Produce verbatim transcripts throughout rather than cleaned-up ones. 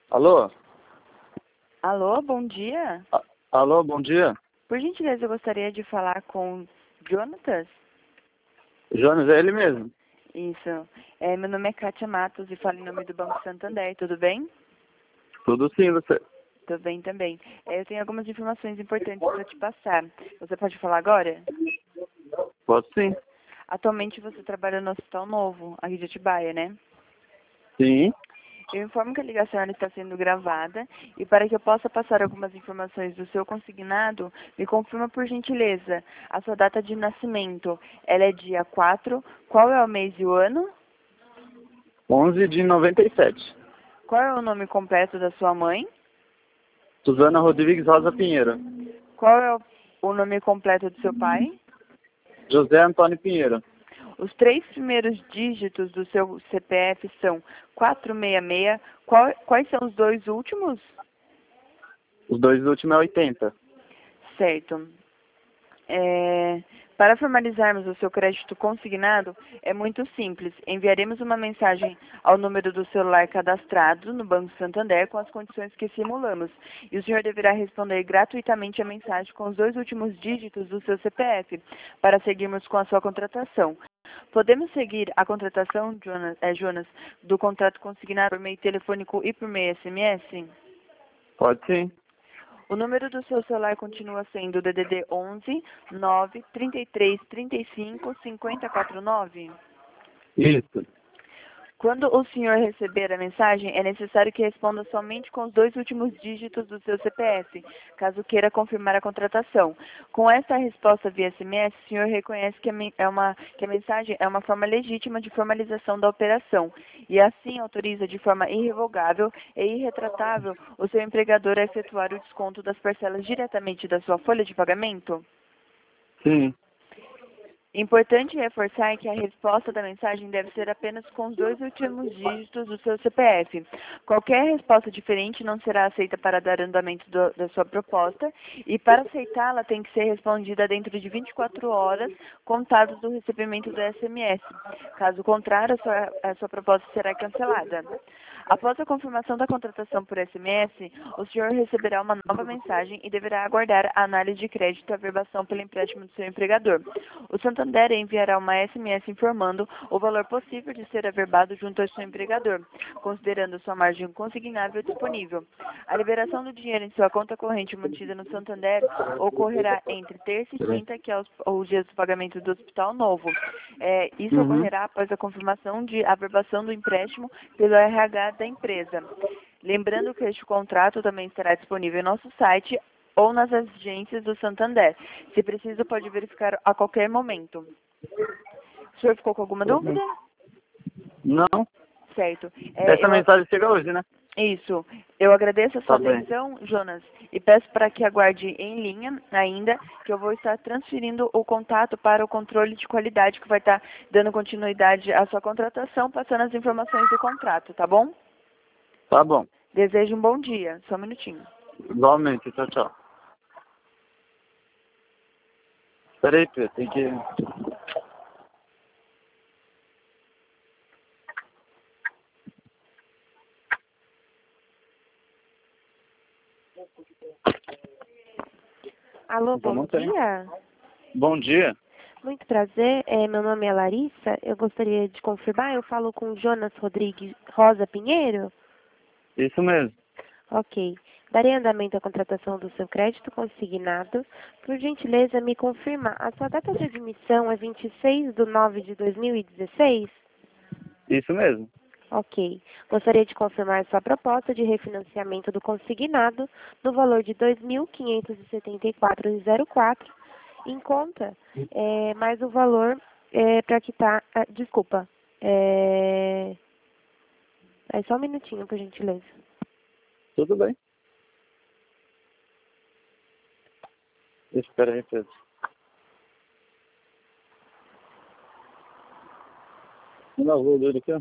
Alô? Alô, bom dia. A- Alô, bom dia. Por gentileza, eu gostaria de falar com Jonatas. Jonas, é ele mesmo. Isso. É, meu nome é Kátia Matos e falo em nome do Banco Santander. Tudo bem? Tudo sim, você. Tudo bem também. É, eu tenho algumas informações importantes para te passar. Você pode falar agora? Posso sim. Atualmente você trabalha no Hospital Novo, aqui de Atibaia, né? Sim. Eu informo que a ligação ela está sendo gravada e para que eu possa passar algumas informações do seu consignado, me confirma por gentileza a sua data de nascimento. Ela é dia quatro. Qual é o mês e o ano? onze de noventa e sete. Qual é o nome completo da sua mãe? Suzana Rodrigues Rosa Pinheiro. Qual é o o nome completo do seu pai? José Antônio Pinheiro. Os três primeiros dígitos do seu C P F são quatrocentos e sessenta e seis. Qual, quais são os dois últimos? Os dois últimos é oitenta. Certo. É, para formalizarmos o seu crédito consignado, é muito simples. Enviaremos uma mensagem ao número do celular cadastrado no Banco Santander com as condições que simulamos. E o senhor deverá responder gratuitamente a mensagem com os dois últimos dígitos do seu C P F para seguirmos com a sua contratação. Podemos seguir a contratação, Jonas, é, Jonas, do contrato consignado por meio telefônico e por meio S M S? Pode sim. O número do seu celular continua sendo o D D D onze nove trinta e três trinta e cinco cinquenta e quatro nove? Isso. Quando o senhor receber a mensagem, é necessário que responda somente com os dois últimos dígitos do seu C P F, caso queira confirmar a contratação. Com essa resposta via S M S, o senhor reconhece que a, men- é uma, que a mensagem é uma forma legítima de formalização da operação e assim autoriza de forma irrevogável e irretratável o seu empregador a efetuar o desconto das parcelas diretamente da sua folha de pagamento? Sim. Importante reforçar que a resposta da mensagem deve ser apenas com os dois últimos dígitos do seu C P F. Qualquer resposta diferente não será aceita para dar andamento do- da sua proposta e para aceitá-la tem que ser respondida dentro de vinte e quatro horas contados do recebimento do S M S. Caso contrário, a sua, a sua proposta será cancelada. Após a confirmação da contratação por S M S, o senhor receberá uma nova mensagem e deverá aguardar a análise de crédito e averbação pelo empréstimo do seu empregador. O Santander enviará uma S M S informando o valor possível de ser averbado junto ao seu empregador, considerando sua margem consignável disponível. A liberação do dinheiro em sua conta corrente mantida no Santander ocorrerá entre terça e quinta, que é os, os dias do pagamento do Hospital Novo. É, isso Uhum. ocorrerá após a confirmação de averbação do empréstimo pelo R H da empresa. Lembrando que este contrato também estará disponível em nosso site ou nas agências do Santander. Se preciso, pode verificar a qualquer momento. O senhor ficou com alguma dúvida? Não. Certo. É, Essa eu, mensagem chega hoje, né? isso. Eu agradeço a sua Tá bem. atenção, Jonas, e peço para que aguarde em linha ainda, que eu vou estar transferindo o contato para o controle de qualidade, que vai estar dando continuidade à sua contratação, passando as informações do contrato, tá bom? Tá bom. Desejo um bom dia. Só um minutinho. Igualmente. Tchau, tchau. Peraí, Pedro. Tem que... Alô, Então bom não tem. dia. Bom dia. Muito prazer, é, meu nome é Larissa. Eu gostaria de confirmar, eu falo com Jonas Rodrigues Rosa Pinheiro? Isso mesmo. Ok. Darei andamento à contratação do seu crédito consignado. Por gentileza, me confirma, a sua data de admissão é vinte e seis de nove de dois mil e dezesseis? Isso mesmo. Ok. Gostaria de confirmar sua proposta de refinanciamento do consignado no valor de dois mil quinhentos e setenta e quatro reais e zero quatro em conta, é, mais o valor é, para quitar... ah, desculpa. É, é só um minutinho, por gentileza. Tudo bem. Espera aí, Pedro. Não lavou o dedo aqui, ó.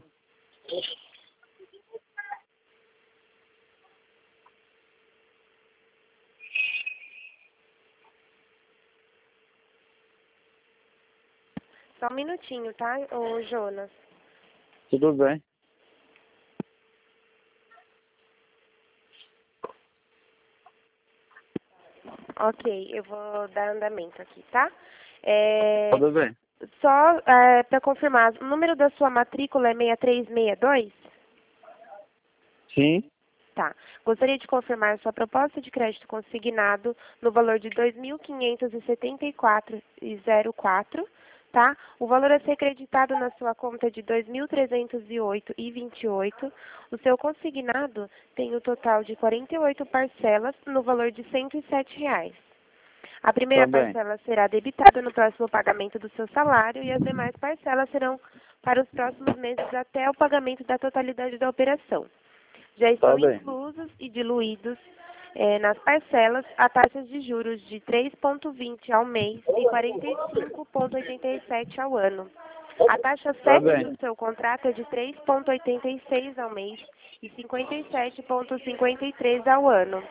Só um minutinho, tá, ô Jonas? Tudo bem. Ok, eu vou dar andamento aqui, tá? É, Tudo bem. só é, para confirmar, o número da sua matrícula é seis três seis dois? Sim. Tá. Gostaria de confirmar sua proposta de crédito consignado no valor de dois mil quinhentos e setenta e quatro reais e zero quatro, tá? O valor a ser creditado na sua conta é de dois mil trezentos e oito reais e vinte e oito. O seu consignado tem o total de quarenta e oito parcelas no valor de cento e sete reais. A primeira Tá bem. parcela será debitada no próximo pagamento do seu salário e as demais parcelas serão para os próximos meses até o pagamento da totalidade da operação. Já estão Tá bem. inclusos e diluídos eh, nas parcelas a taxas de juros de três vírgula vinte ao mês e quarenta e cinco vírgula oitenta e sete ao ano. A taxa Tá sete bem. do seu contrato é de três vírgula oitenta e seis ao mês e cinquenta e sete vírgula cinquenta e três ao ano.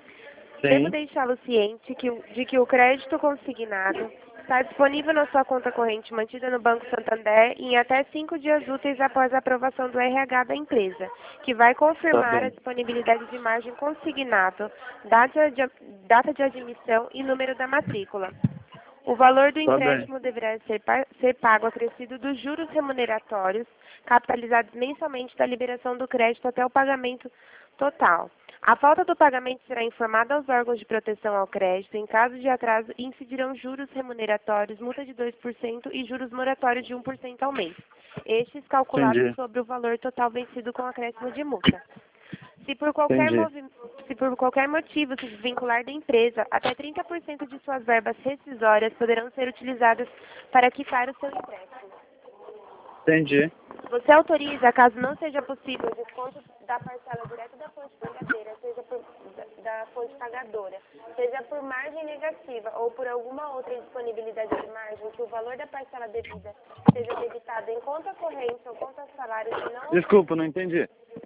Devo Sim. deixá-lo ciente que, o- de que o crédito consignado está disponível na sua conta corrente mantida no Banco Santander em até cinco dias úteis após a aprovação do R H da empresa, que vai Tá confirmar a bem. disponibilidade de margem consignado, data de, data de admissão e número da matrícula. O valor do Tá bem. empréstimo deverá ser, pa- ser pago acrescido dos juros remuneratórios, capitalizados mensalmente da liberação do crédito até o pagamento total. A falta do pagamento será informada aos órgãos de proteção ao crédito. Em caso de atraso, incidirão juros remuneratórios, multa de dois por cento e juros moratórios de um por cento ao mês. Estes calculados Entendi. sobre o valor total vencido com acréscimo de multa. Se por, qualquer Entendi. movi- se por qualquer motivo se desvincular da empresa, até trinta por cento de suas verbas rescisórias poderão ser utilizadas para quitar o seu empréstimo. Entendi. Você autoriza, caso não seja possível, o desconto da parcela direto da fonte pagadeira, seja por, da, da fonte pagadora, seja por margem negativa ou por alguma outra indisponibilidade de margem, que o valor da parcela devida seja debitado em conta corrente ou conta salário, se não... Desculpa, não entendi.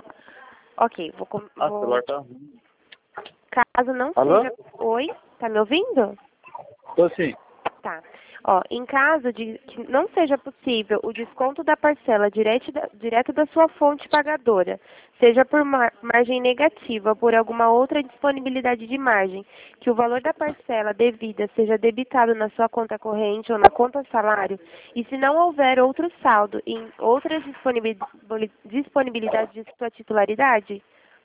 Ok, vou... com- Ah, o vou... celular tá ruim. Caso não Alô? seja... Oi? Tá me ouvindo? Tô sim. Tá. Ó, em caso de que não seja possível o desconto da parcela direto da, direto da sua fonte pagadora, seja por mar, margem negativa ou por alguma outra disponibilidade de margem, que o valor da parcela devida seja debitado na sua conta corrente ou na conta salário, e se não houver outro saldo em outras disponibil- disponibilidades de sua titularidade,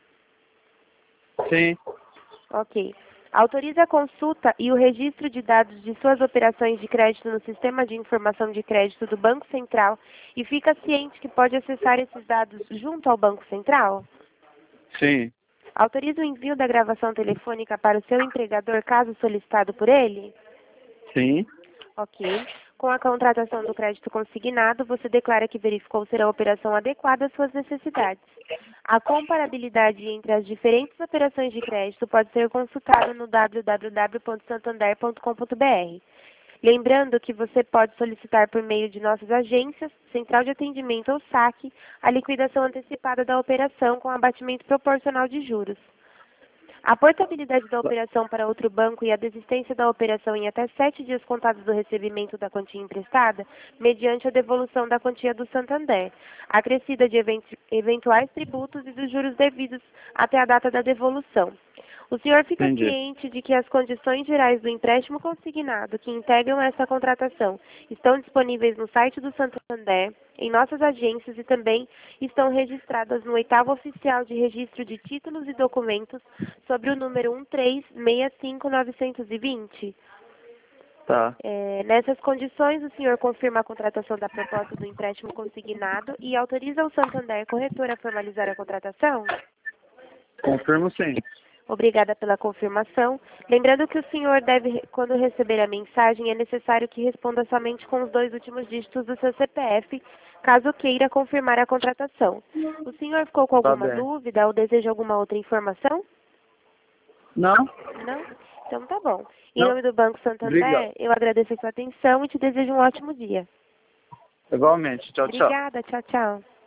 Sim. ok. Autoriza a consulta e o registro de dados de suas operações de crédito no Sistema de Informação de Crédito do Banco Central e fica ciente que pode acessar esses dados junto ao Banco Central? Sim. Autoriza o envio da gravação telefônica para o seu empregador caso solicitado por ele? Sim. Ok. Com a contratação do crédito consignado, você declara que verificou ser a operação adequada às suas necessidades. A comparabilidade entre as diferentes operações de crédito pode ser consultada no w w w ponto santander ponto com ponto b r. Lembrando que você pode solicitar por meio de nossas agências, central de atendimento ou saque, a liquidação antecipada da operação com abatimento proporcional de juros. A portabilidade da operação para outro banco e a desistência da operação em até sete dias contados do recebimento da quantia emprestada, mediante a devolução da quantia do Santander, acrescida de event- eventuais tributos e dos juros devidos até a data da devolução. O senhor fica Entendi. ciente de que as condições gerais do empréstimo consignado que integram essa contratação estão disponíveis no site do Santander, em nossas agências e também estão registradas no oitavo oficial de registro de títulos e documentos sobre o número um três seis cinco nove dois zero. Tá. É, nessas condições, o senhor confirma a contratação da proposta do empréstimo consignado e autoriza o Santander Corretora a formalizar a contratação? Confirmo sim. Obrigada pela confirmação. Lembrando que o senhor deve, quando receber a mensagem, é necessário que responda somente com os dois últimos dígitos do seu C P F, caso queira confirmar a contratação. O senhor ficou com Tá alguma bem. dúvida ou deseja alguma outra informação? Não? Não? Então tá bom. Em Não. nome do Banco Santander, Obrigado. eu agradeço a sua atenção e te desejo um ótimo dia. Igualmente. Tchau, tchau. Obrigada. Tchau, tchau.